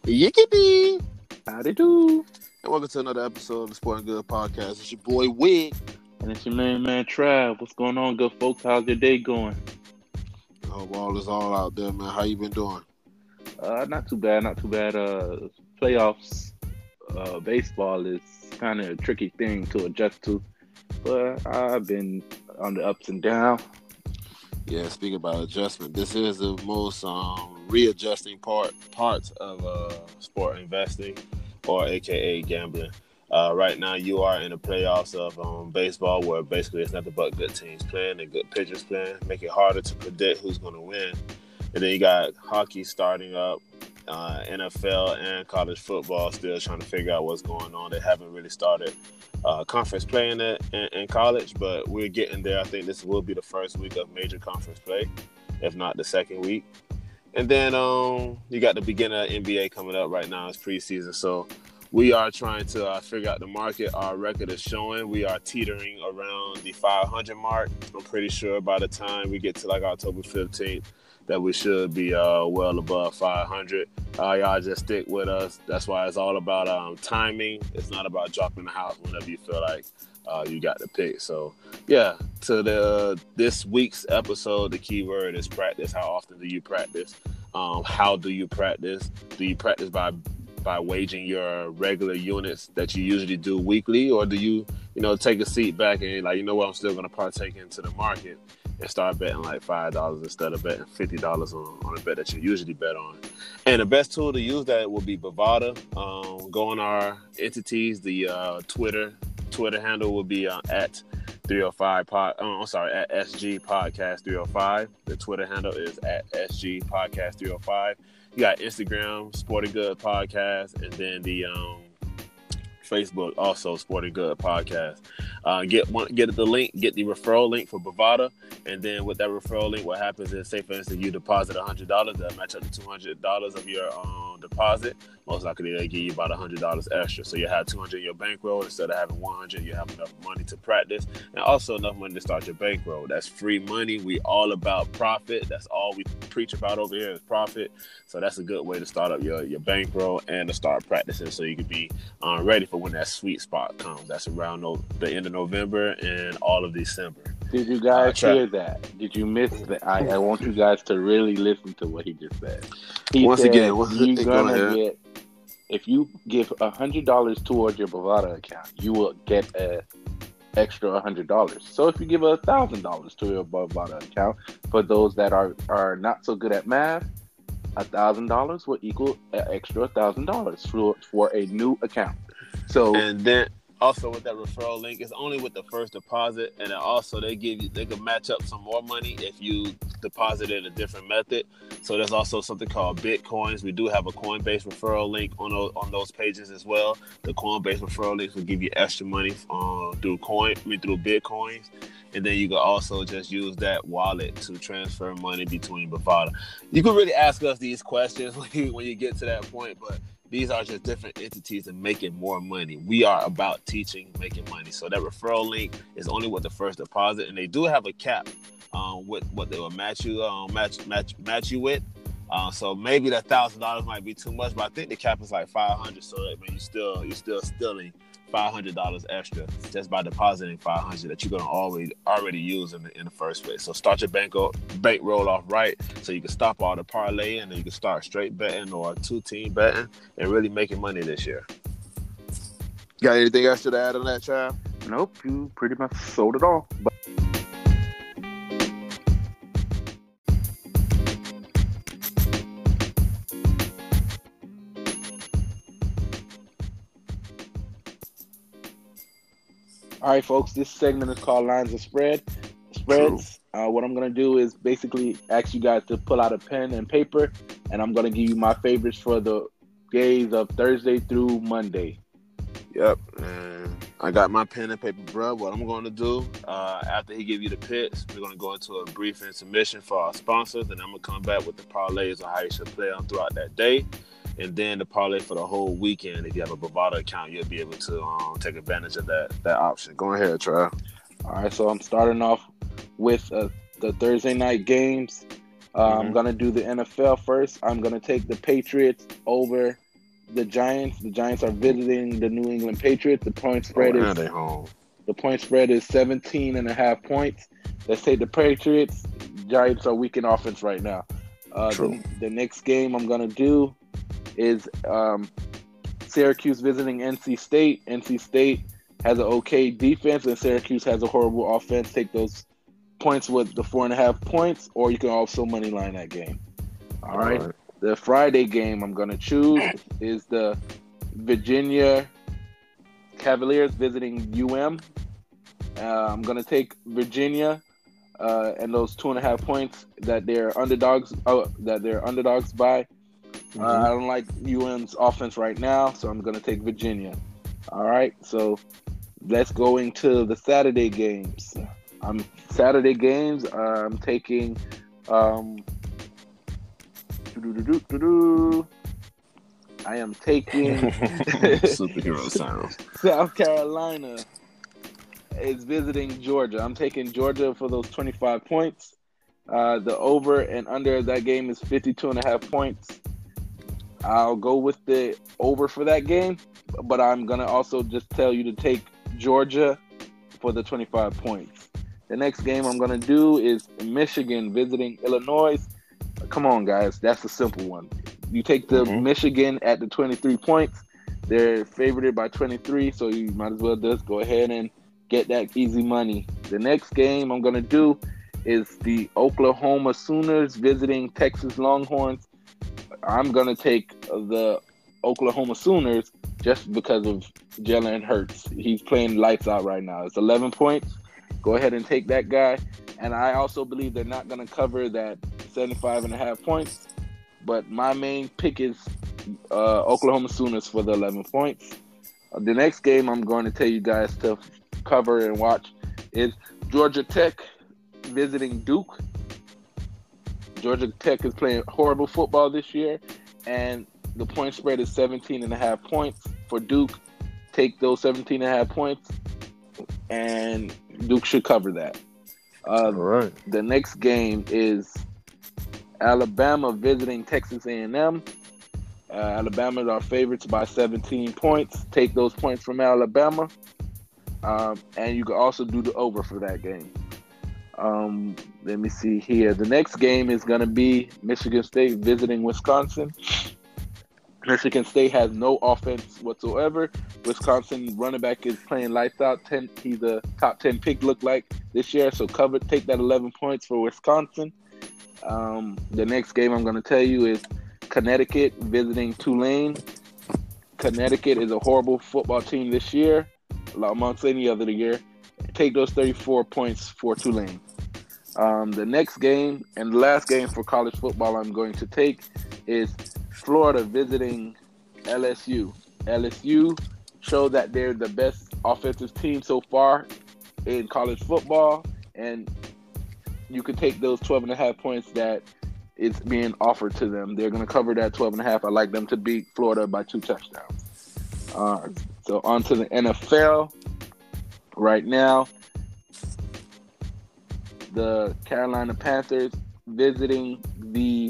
Yickety! Howdy do. And welcome to another episode of the Sporting Good Podcast. It's your boy Wig. And it's your main man Trav. What's going on, good folks? How's your day going? I hope all is all out there, man. How you been doing? Not too bad, not too bad. Playoffs, baseball is kind of a tricky thing to adjust to, but I've been on the ups and downs. Yeah, speaking about adjustment, this is the most readjusting parts of sport investing, or AKA gambling. Right now, you are in the playoffs of baseball, where basically it's nothing but good teams playing and good pitchers playing, make it harder to predict who's going to win. And then you got hockey starting up, NFL and college football still trying to figure out what's going on. They haven't really started conference play in college, but we're getting there. I think this will be the first week of major conference play, if not the second week. And then you got the beginning of NBA coming up right now. It's preseason, so we are trying to figure out the market. Our record is showing we are teetering around the 500 mark. I'm pretty sure by the time we get to like October 15th that we should be well above 500. Y'all just stick with us. That's why it's all about timing. It's not about dropping the house whenever you feel like you got the pick. So, yeah, to this week's episode, the key word is practice. How often do you practice? How do you practice? Do you practice by waging your regular units that you usually do weekly, or do you take a seat back and like, I'm still going to partake into the market and start betting like $5 instead of betting $50 on a bet that you usually bet on? And the best tool to use that will be Bovada. Go on our entities. The Twitter handle will be at 305 at SG Podcast 305. The Twitter handle is at SG Podcast 305. You got Instagram, Sporting Good Podcast, and then the Facebook, also Sporting Good Podcast. Get the link, get the referral link for Bovada, and then with that referral link, what happens is, say for instance, you deposit $100, they'll match up to $200 of your deposit. Most likely they'll give you about $100 extra, so you have $200 in your bankroll instead of having $100. You have enough money to practice, and also enough money to start your bankroll. That's free money. We all about profit. That's all we preach about over here is profit. So that's a good way to start up your bankroll and to start practicing, so you can be ready for when that sweet spot comes. That's around the end of November and all of December. Did you guys hear that? Did you miss that? I want you guys to really listen to what he just said. If you give $100 towards your Bovada account, you will get an extra $100. So if you give $1,000 to your Bovada account, for those that are not so good at math, $1,000 will equal an extra $1,000 for a new account. So, and then also with that referral link, it's only with the first deposit, and then also they can match up some more money if you deposit in a different method. So there's also something called Bitcoins. We do have a Coinbase referral link on those pages as well. The Coinbase referral links will give you extra money through Bitcoins. And then you can also just use that wallet to transfer money between Bovada. You can really ask us these questions when you get to that point, but these are just different entities and making more money. We are about teaching, making money. So that referral link is only with the first deposit, and they do have a cap with what they will match you with. So maybe that $1,000 might be too much, but I think the cap is like $500. So I mean, you're still stealing $500 extra just by depositing $500 that you're gonna already use in the first place. So start your bankroll off right, so you can stop all the parlaying and you can start straight betting or two-team betting and really making money this year. Got anything else to add on that, child? Nope, you pretty much sold it all. But all right, folks, this segment is called Lines of Spreads. What I'm going to do is basically ask you guys to pull out a pen and paper, and I'm going to give you my favorites for the days of Thursday through Monday. Yep, and I got my pen and paper, bro. What I'm going to do, after he give you the picks, we're going to go into a brief intermission for our sponsors, and I'm going to come back with the parlays of how you should play them throughout that day. And then the parlay for the whole weekend. If you have a Bovada account, you'll be able to take advantage of that option. Go ahead, Trav. All right, so I'm starting off with the Thursday night games. I'm going to do the NFL first. I'm going to take the Patriots over the Giants. The Giants are visiting the New England Patriots. Oh, and they home. The point spread is 17.5 points. Let's take the Patriots. Giants are weak in offense right now. True. The next game I'm gonna do is Syracuse visiting NC State. NC State has an okay defense, and Syracuse has a horrible offense. Take those points with the 4.5 points, or you can also money line that game. All right. The Friday game I'm gonna choose is the Virginia Cavaliers visiting UM. I'm gonna take Virginia and those 2.5 points that they're underdogs. That they're underdogs by. I don't like UM's offense right now, so I'm gonna take Virginia. All right, so let's go into the Saturday games. I'm taking. I am taking superhero sound. South Carolina is visiting Georgia. I'm taking Georgia for those 25 points. The over and under of that game is 52.5 points. I'll go with the over for that game, but I'm going to also just tell you to take Georgia for the 25 points. The next game I'm going to do is Michigan visiting Illinois. Come on, guys. That's a simple one. You take the Michigan at the 23 points. They're favored by 23, so you might as well just go ahead and get that easy money. The next game I'm going to do is the Oklahoma Sooners visiting Texas Longhorns. I'm going to take the Oklahoma Sooners just because of Jalen Hurts. He's playing lights out right now. It's 11 points. Go ahead and take that guy. And I also believe they're not going to cover that 75.5 points. But my main pick is Oklahoma Sooners for the 11 points. The next game I'm going to tell you guys to cover and watch is Georgia Tech visiting Duke. Georgia Tech is playing horrible football this year, and the point spread is 17.5 points for Duke. Take those 17.5 points, and Duke should cover that. All right. The next game is Alabama visiting Texas A&M. Alabama are favorites by 17 points. Take those points from Alabama, and you can also do the over for that game. Let me see here. The next game is going to be Michigan State visiting Wisconsin. Michigan State has no offense whatsoever. Wisconsin running back is playing lights out. He's a top 10 pick look like this year. So take that 11 points for Wisconsin. The next game I'm going to tell you is Connecticut visiting Tulane. Connecticut is a horrible football team this year, amongst any other year. Take those 34 points for Tulane. The next game and the last game for college football I'm going to take is Florida visiting LSU. LSU showed that they're the best offensive team so far in college football, and you can take those 12.5 points that is being offered to them. They're going to cover that 12.5. I like them to beat Florida by 2 touchdowns. So on to the NFL. Right now, the Carolina Panthers visiting the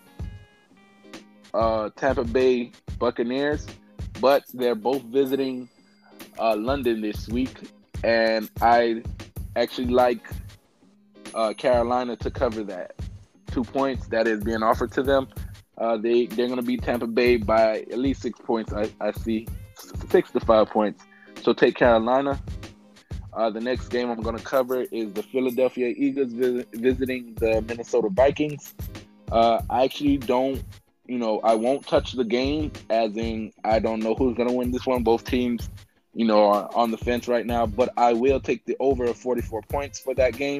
Tampa Bay Buccaneers, but they're both visiting London this week, and I actually like Carolina to cover that 2 points that is being offered to them. They're going to beat Tampa Bay by at least 6 points. I see 6 to 5 points. So take Carolina. The next game I'm going to cover is the Philadelphia Eagles visiting the Minnesota Vikings. I actually don't, I won't touch the game, as in I don't know who's going to win this one. Both teams, are on the fence right now, but I will take the over of 44 points for that game.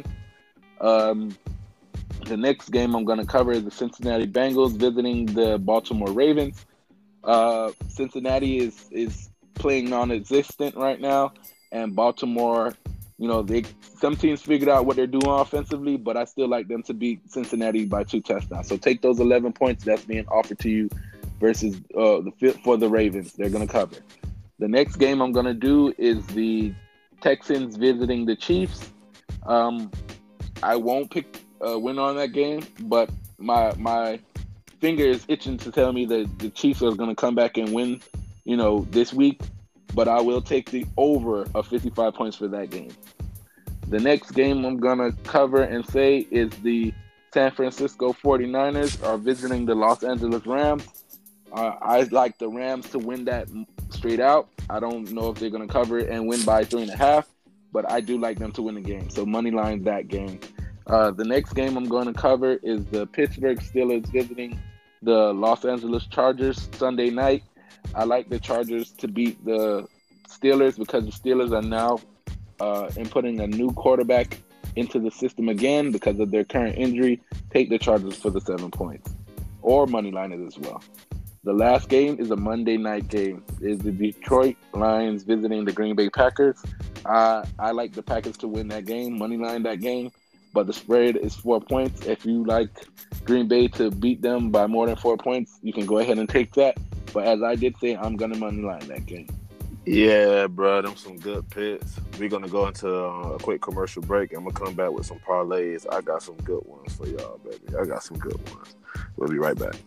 The next game I'm going to cover is the Cincinnati Bengals visiting the Baltimore Ravens. Cincinnati is playing non-existent right now. And Baltimore, some teams figured out what they're doing offensively, but I still like them to beat Cincinnati by 2 touchdowns. So take those 11 points that's being offered to you versus for the Ravens. They're going to cover. The next game I'm going to do is the Texans visiting the Chiefs. I won't pick a win on that game, but my finger is itching to tell me that the Chiefs are going to come back and win, this week. But I will take the over of 55 points for that game. The next game I'm going to cover and say is the San Francisco 49ers are visiting the Los Angeles Rams. I like the Rams to win that straight out. I don't know if they're going to cover it and win by 3.5, but I do like them to win the game. So money line that game. The next game I'm going to cover is the Pittsburgh Steelers visiting the Los Angeles Chargers Sunday night. I like the Chargers to beat the Steelers because the Steelers are now inputting a new quarterback into the system again because of their current injury. Take the Chargers for the 7 points. Or money line it as well. The last game is a Monday night game. It's the Detroit Lions visiting the Green Bay Packers. I like the Packers to win that game, money line that game, but the spread is 4 points. If you like Green Bay to beat them by more than 4 points, you can go ahead and take that. But as I did say, I'm going to money line that game. Yeah, bro, them some good picks. We're going to go into a quick commercial break. I'm going to come back with some parlays. I got some good ones for y'all, baby. I got some good ones. We'll be right back.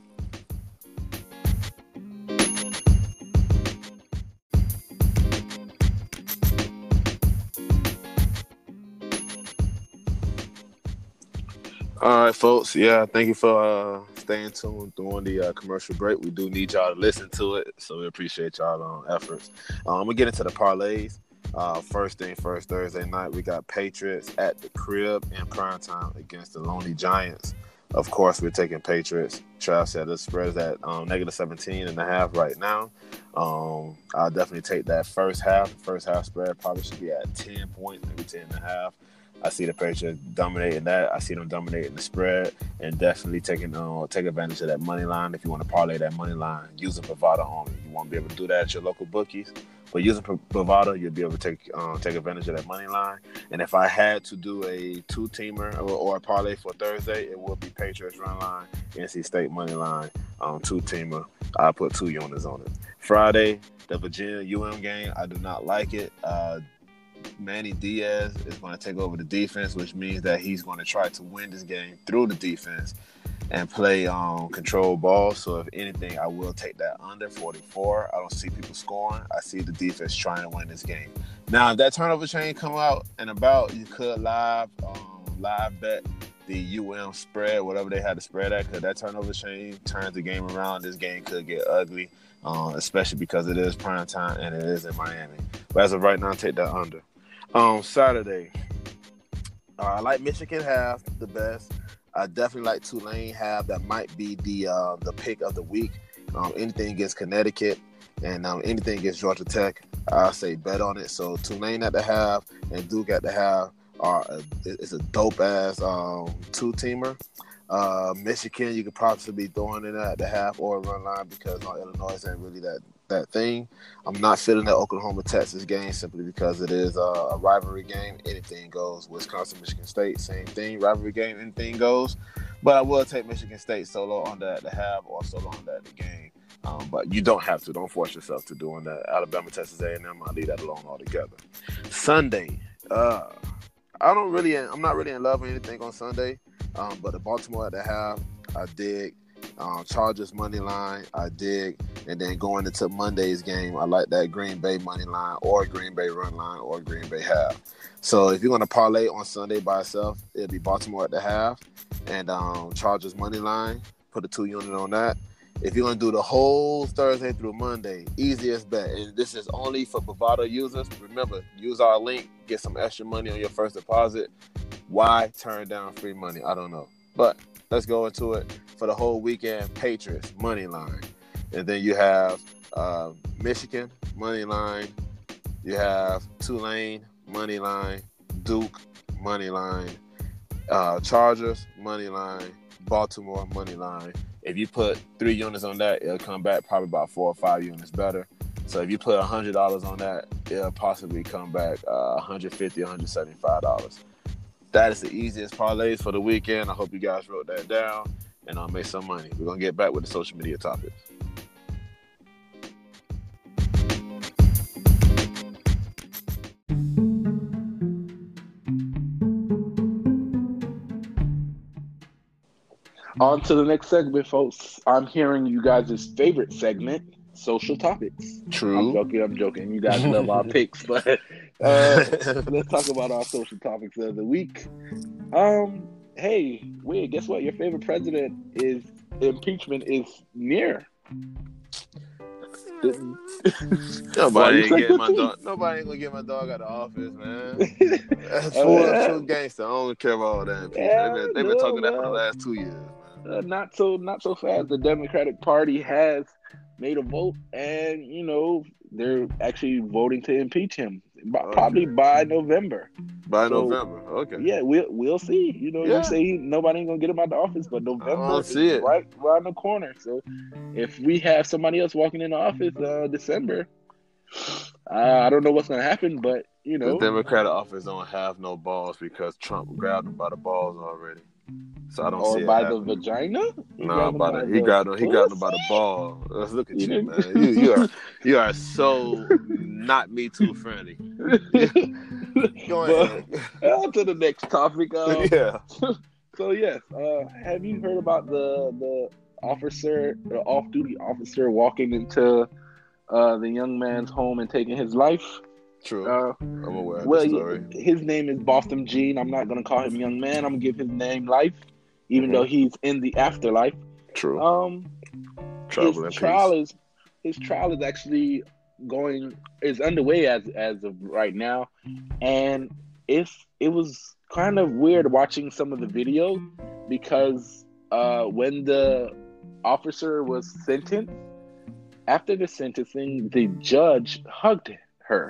All right, folks. Yeah, thank you for staying tuned during the commercial break. We do need y'all to listen to it, so we appreciate y'all efforts. I'm going to get into the parlays. First thing first, Thursday night, we got Patriots at the crib in primetime against the Lonely Giants. Of course, we're taking Patriots. Trav said the spread is at negative 17.5 right now. I'll definitely take that first half. The first half spread probably should be at 10 points, maybe 10.5. I see the Patriots dominating that. I see them dominating the spread and definitely take advantage of that money line. If you want to parlay that money line, using Bovada only. You won't be able to do that at your local bookies, but using Bovada, you'll be able to take advantage of that money line. And if I had to do a two-teamer or a parlay for Thursday, it would be Patriots run line, NC State money line, two-teamer. I put 2 units on it. Friday, the Virginia UM game. I do not like it. Manny Diaz is going to take over the defense, which means that he's going to try to win this game through the defense and play control ball. So if anything, I will take that under 44. I don't see people scoring. I see the defense trying to win this game. Now, if that turnover chain come out and about, you could live bet the UM spread, whatever they had to spread at, because that turnover chain turns the game around. This game could get ugly, especially because it is prime time and it is in Miami. But as of right now, take that under. Saturday, I like Michigan half the best. I definitely like Tulane half. That might be the pick of the week. Anything against Connecticut and anything against Georgia Tech, I say bet on it. So Tulane at the half and Duke at the half is a dope ass two-teamer. Michigan, you could possibly be throwing in at the half or run line because Illinois ain't really that thing. I'm not feeling that Oklahoma-Texas game simply because it is a rivalry game. Anything goes. Wisconsin-Michigan State, same thing. Rivalry game, anything goes. But I will take Michigan State solo on that at the half or solo on that at the game. But you don't have to. Don't force yourself to doing that. Alabama, Texas A&M, I'll leave that alone altogether. Sunday, I'm not really in love with anything on Sunday. But the Baltimore at the half, I dig. Chargers money line, I dig. And then going into Monday's game, I like that Green Bay money line or Green Bay run line or Green Bay half. So if you're going to parlay on Sunday by itself, it'll be Baltimore at the half and Chargers money line. Put a 2 unit on that. If you're going to do the whole Thursday through Monday, easiest bet. And this is only for Bovada users. Remember, use our link, get some extra money on your first deposit. Why turn down free money? I don't know. But let's go into it. For the whole weekend, Patriots, money line. And then you have Michigan, money line. You have Tulane, money line. Duke, money line. Chargers, money line. Baltimore, money line. If you put 3 units on that, it'll come back probably about 4 or 5 units better. So if you put $100 on that, it'll possibly come back $150, $175. That is the easiest parlays for the weekend. I hope you guys wrote that down and I'll make some money. We're going to get back with the social media topics. On to the next segment, folks. I'm hearing you guys' favorite segment, social topics. I'm True. joking. You guys love our picks, but let's talk about our social topics of the week. Hey, wait, guess what? Your favorite president is impeachment is near. Nobody ain't getting my dog. Nobody ain't gonna get my dog out of office, man. That's full gangster. I don't care about all that impeachment. They've been talking that for the last 2 years, man. Not so fast. The Democratic Party has made a vote, and they're actually voting to impeach him probably by November. November, okay. Yeah, we'll see. You say nobody ain't gonna get him out of office, but November is right around the corner. So if we have somebody else walking in the office December, I don't know what's gonna happen, but the Democratic office don't have no balls because Trump grabbed them by the balls already. So I don't see it by happening. the vagina. He grabbed them by the ball. Let's look at you, man. You are so not Me Too friendly. Go ahead. On to the next topic. Yeah. So yes, have you heard about the off-duty officer walking into the young man's home and taking his life? True. I'm aware of the story. His name is Botham Jean. I'm not going to call him young man. I'm going to give his name Life, even though he's in the afterlife. True. His trial is actually is underway as of right now, and it was kind of weird watching some of the video because when the officer was sentenced, after the sentencing, the judge hugged her.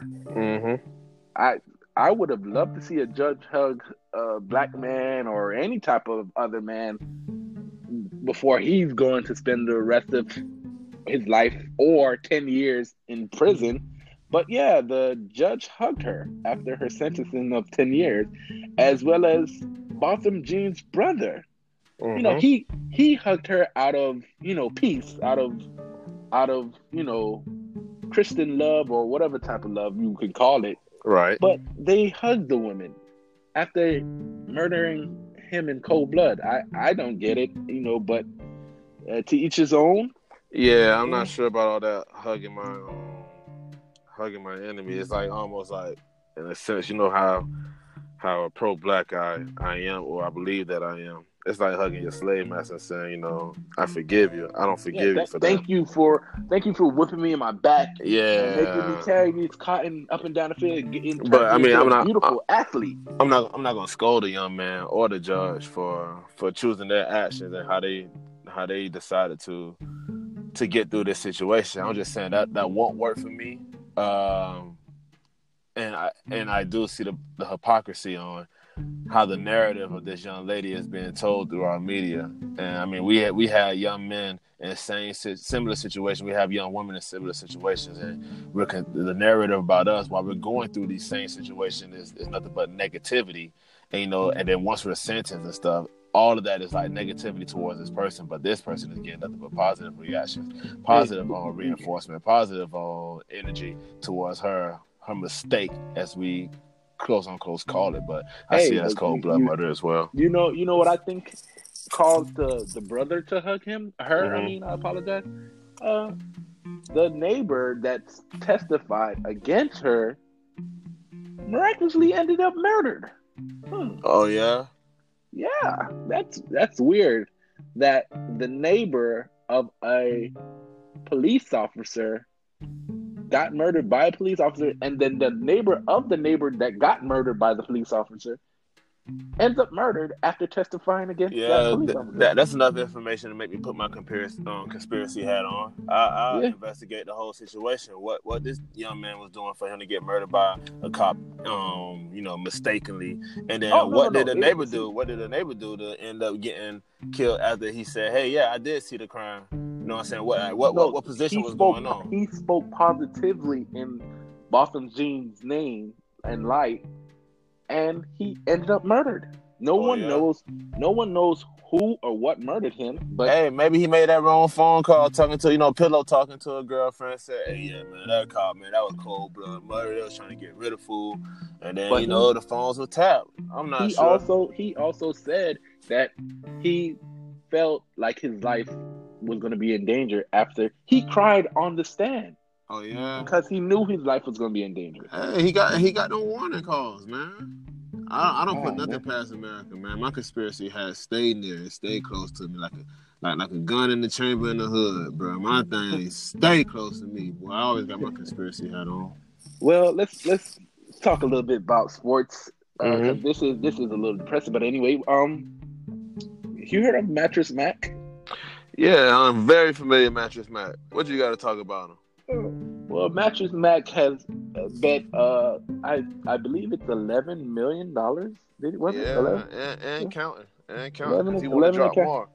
I would have loved to see a judge hug a black man or any type of other man before he's going to spend the rest of his life or 10 years in prison. But yeah, the judge hugged her after her sentencing of 10 years, as well as Botham Jean's brother. He hugged her out of peace, out of Christian love or whatever type of love you can call it. Right. But they hugged the woman after murdering him in cold blood. I don't get it, but to each his own. Yeah, I'm not sure about all that hugging my enemy. It's like almost like, in a sense, how a pro-black I am, or I believe that I am. It's like hugging your slave master and saying, I forgive you. I don't forgive you for that. Thank you for whipping me in my back. Yeah. Making me carry these cotton up and down the field. But I mean, I'm not a beautiful athlete. I'm not gonna scold the young man or the judge for choosing their actions and how they decided to get through this situation. I'm just saying that won't work for me. And I do see the hypocrisy on how the narrative of this young lady is being told through our media. And I mean, we had young men in similar situations. We have young women in similar situations, and the narrative about us while we're going through these same situations is nothing but negativity. And and then once we're sentenced and stuff, all of that is like negativity towards this person, but this person is getting nothing but positive reactions, positive reinforcement, positive energy towards her mistake, as we close unquote call it. But I see it as cold blood murder as well. You know what I think caused the brother to hug her. I mean, I apologize. The neighbor that testified against her miraculously ended up murdered. Oh yeah. Yeah, that's weird. That the neighbor of a police officer got murdered by a police officer, and then the neighbor of the neighbor that got murdered by the police officer ends up murdered after testifying against that police officer. That's enough information to make me put my conspiracy hat on. I'll investigate the whole situation. What this young man was doing for him to get murdered by a cop, mistakenly, and then what did the neighbor do? What did the neighbor do to end up getting killed after he said, "Hey, yeah, I did see the crime." You know what I'm saying? What position was going on? He spoke positively in Botham Jean's name and light, and he ended up murdered. No one knows who or what murdered him. But hey, maybe he made that wrong phone call, talking to Pillow, talking to a girlfriend, said, "Hey, yeah, man, that cop, man, that was cold blood murder. They was trying to get rid of fool." And then the phones were tapped. I'm not sure. He also said that he felt like his life was going to be in danger after he cried on the stand. Oh yeah, because he knew his life was going to be in danger. Hey, he got no warning calls, man. I don't put nothing man. past America, man. My conspiracy has stayed near and stayed close to me like a gun in the chamber in the hood, bro. My thing stay close to me, boy. I always got my conspiracy hat on. Well, let's talk a little bit about sports. This is a little depressing, but anyway, you heard of Mattress Mac? Yeah, I'm very familiar with Mattress Mac. What you got to talk about him? Well, Mattress Mac has bet I believe it's $11 million. Did it? Was it 11? And counting. And 11, he want to drop more.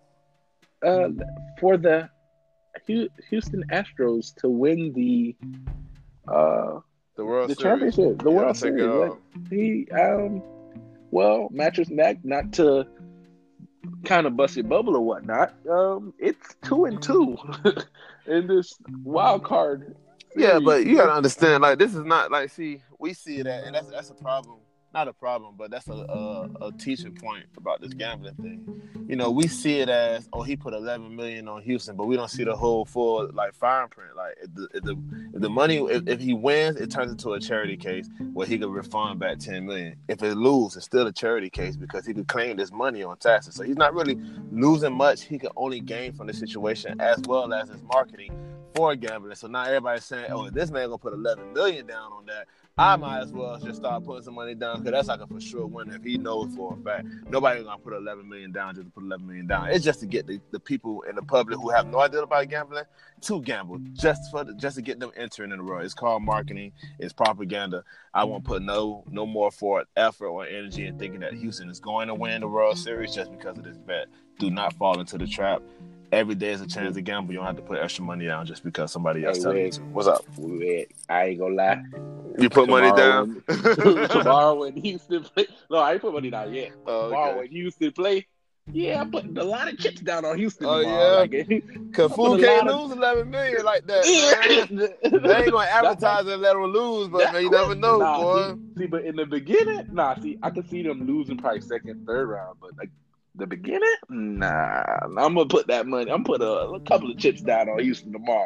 For the Houston Astros to win the World Series. Championship, the World Series. He well, Mattress Mac, not to kind of bust your bubble or whatnot. It's 2-2 in this wild card. Yeah, but you gotta understand, like, this is not like, we see it and that's a problem. Not a problem, but that's a teaching point about this gambling thing. You know, we see it as, he put $11 million on Houston, but we don't see the whole full fine print. Like, if the money, if he wins, it turns into a charity case where he could refund back $10 million. If it loses, it's still a charity case because he could claim this money on taxes. So he's not really losing much. He could only gain from the situation as well as his marketing for gambling. So now everybody's saying, if this man gonna put $11 million down on that, I might as well just start putting some money down because that's like a for sure winner if he knows for a fact. Nobody's going to put $11 million down just to put $11 million down. It's just to get the people in the public who have no idea about gambling to gamble, just to get them entering in the world. It's called marketing. It's propaganda. I won't put no more forward effort or energy in thinking that Houston is going to win the World Series just because of this bet. Do not fall into the trap. Every day is a chance to gamble. You don't have to put extra money down just because somebody else tells you to. What's up? I ain't gonna lie. You put money down? Tomorrow when Houston play. No, I ain't put money down yet. Tomorrow when Houston play. Yeah, I'm putting a lot of chips down on Houston tomorrow. Yeah? Because fool can't lose $11 million like that, man. They ain't going to advertise and let them lose, but man, you never know, boy. See, but in the beginning, I could see them losing probably second, third round, but the beginning, I'm gonna put that money. I'm put a couple of chips down on Houston tomorrow.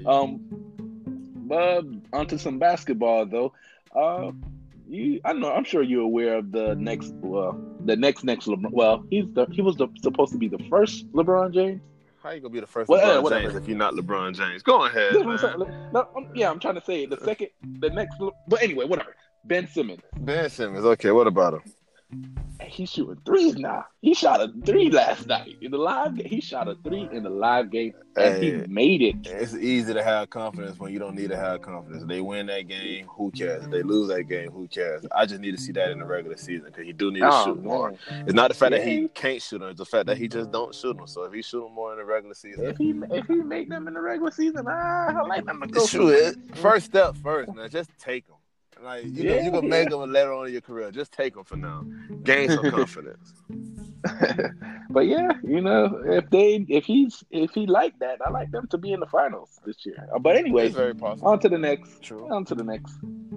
But onto some basketball though. I'm sure you're aware of the next LeBron. Well, he was supposed to be the first LeBron James. How you gonna be the first LeBron James if you're not LeBron James? Go ahead, man. I'm trying to say the next. But anyway, whatever. Ben Simmons. Okay, what about him? He's shooting threes now. He shot a 3 last night in the live game. He shot a 3 in the live game, and he made it. It's easy to have confidence when you don't need to have confidence. If they win that game, who cares? If they lose that game, who cares? I just need to see that in the regular season because he do need to shoot more. It's not the fact that he can't shoot them; it's the fact that he just don't shoot them. So if he shoot them more in the regular season, if he make them in the regular season, I like them to go. Shoot, first step first, man. Just take them. Like you can make them later on in your career. Just take them for now. Gain some confidence. But yeah, if he like that, I like them to be in the finals this year. But anyway, it's very possible. On to the next. True. On to the next.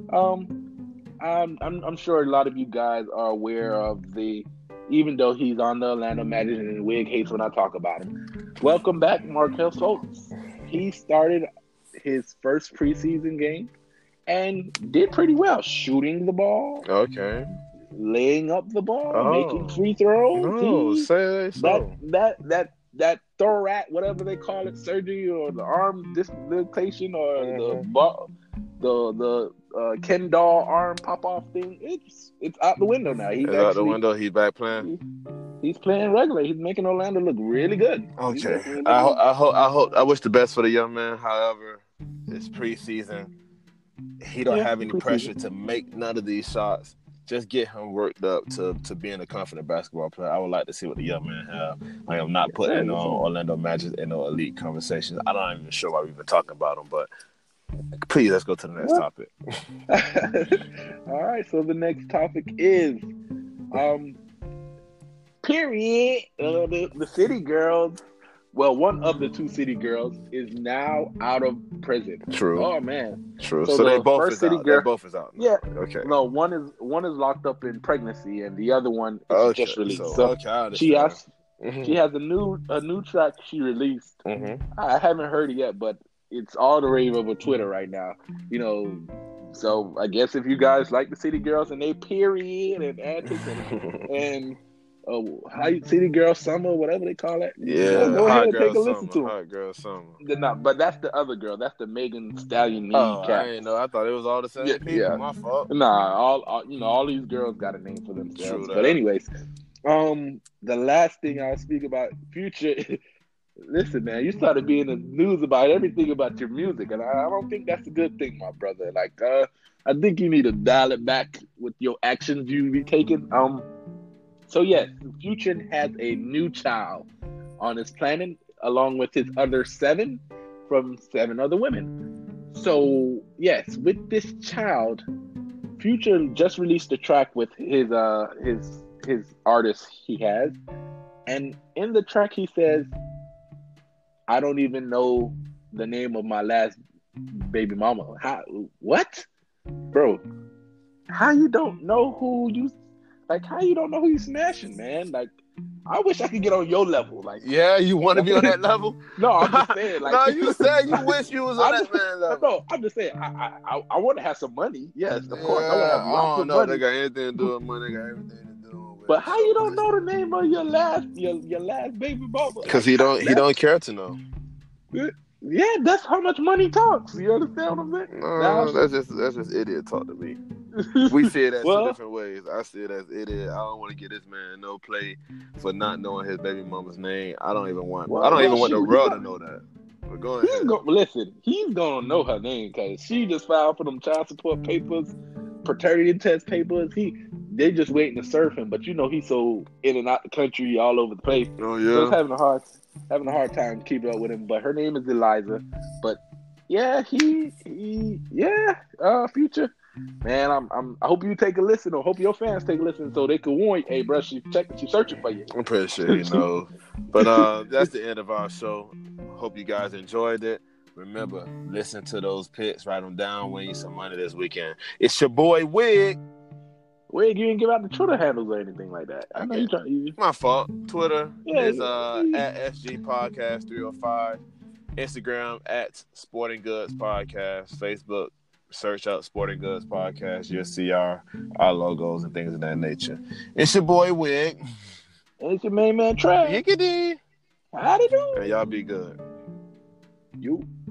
I'm sure a lot of you guys are aware of even though he's on the Orlando Magic and Wig hates when I talk about him. Welcome back, Markelle Fultz. He started his first preseason game and did pretty well, shooting the ball. Okay. Laying up the ball, making free throws. No, say so. That thorax, whatever they call it, surgery or the arm dislocation or the Ken doll arm pop off thing. It's out the window now. He's out the window. He's back playing. He's playing regular. He's making Orlando look really good. Okay. I wish the best for the young man. However, it's preseason. He don't have any pressure to make none of these shots. Just get him worked up to being a confident basketball player. I would like to see what the young man have. I am not putting on Orlando Magic in no elite conversations. I'm not even sure why we've been talking about them, but please, let's go to the next topic. All right, so the next topic is period. The City Girls. Well, one of the two City Girls is now out of prison. True. Oh man. True. So they both is out. They both is out. Yeah. Okay. No, one is locked up in pregnancy, and the other one is just released. So she asked. She has a new track she released. I haven't heard it yet, but it's all the rave over Twitter right now. You know, so I guess if you guys like the City Girls and they period and antics and City Girl Summer, whatever they call it, go ahead and take a listen to it. Hot Girl Summer. But that's the other girl. That's the Megan Stallion knee cap. I ain't know. I thought it was all the same people. Yeah. My fault. Nah, all these girls got a name for themselves. But anyways, the last thing I'll speak about, Future. Listen, man, you started being in the news about everything about your music, and I don't think that's a good thing, my brother. Like, I think you need to dial it back with your actions you be taking. So yes, Future has a new child on his planet, along with his other 7 from 7 other women. So yes, with this child, Future just released a track with his artist he has, and in the track he says, I don't even know the name of my last baby mama. What? Bro, how you don't know who you smashing, man? Like, I wish I could get on your level. Like, yeah, you want to be on that level? No, I'm just saying. Like, no, you said you wish you was on that man level. No, I'm just saying. I want to have some money. Yes, of course. I want to have lots of money. They got anything to do with money. They got everything to do with. But how you don't know the name of your last baby mama? Because he don't care to know. Yeah, that's how much money talks. You understand what I'm saying? No, that's just idiot talk to me. We see it as 2 different ways. I see it as idiot. I don't want to give this man no play for not knowing his baby mama's name. I don't even want the world to know that. But go ahead. Listen, he's gonna know her name because she just filed for them child support papers, paternity test papers. They just waiting to serve him, but he's so in and out the country, all over the place. Oh yeah, so it's having a hard time keeping up with him. But her name is Eliza. But yeah, Future. Man, I hope you take a listen, or hope your fans take a listen, so they can warn you, hey, bro, she's searching for you. I'm pretty sure you know. But that's the end of our show. Hope you guys enjoyed it. Remember, listen to those picks, write them down, win you some money this weekend. It's your boy Wig. Wig, you didn't give out the Twitter handles or anything like that. I know you trying to use. My fault. Twitter is at SG Podcast 305. Instagram at Sporting Goods Podcast. Facebook, search out Sporting Goods Podcast. You'll see our logos and things of that nature. It's your boy Wig. And it's your main man Trav. Yickety. Howdy do. And y'all be good. You.